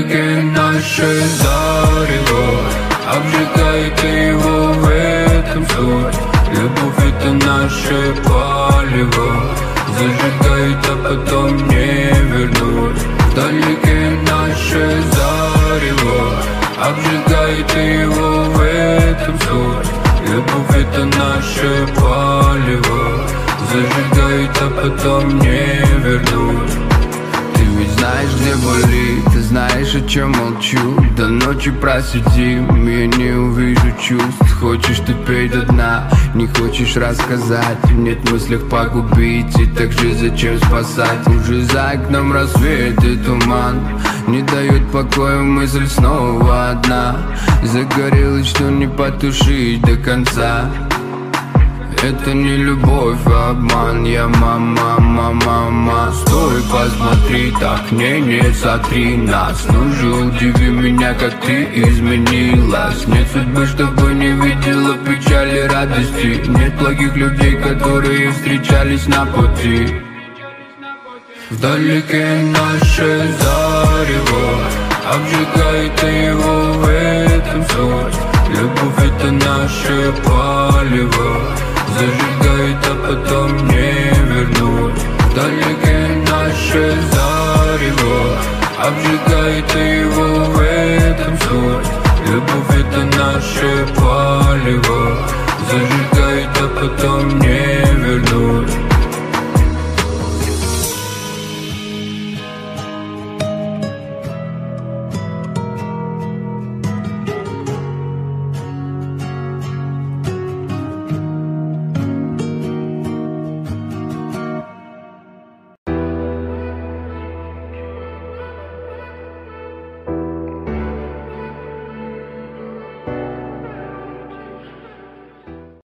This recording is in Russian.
Вдалеке наше зарево обжигает его, в этом суть. Любовь — это наше палево, зажигает, а потом не вернуть. Вдалеке наше зарево обжигает его, в этом суть. Любовь — это наше палево, зажигает, а потом не вернуть. Ты ведь знаешь, где болит, ты знаешь, о чем молчу. До ночи просидим, я не увижу чувств. Хочешь ты пей до дна, не хочешь рассказать. Нет в мыслях погубить, и так же зачем спасать? Уже за окном рассвет и туман, не дает покоя мысль снова одна. Загорелась, что не потушить до конца. Это не любовь, а обман. Я мама, мама. Стой, посмотри, так не сотри нас. Ну же, удиви меня, как ты изменилась. Нет судьбы, чтобы не видела печали, радости. Нет благих людей, которые встречались на пути. Вдалеке наше зарево обжигает его, в этом суть. Любовь — это наше палево, зажигает, а потом не вернуть. Вдалеке наше зарево обжигает его, в этом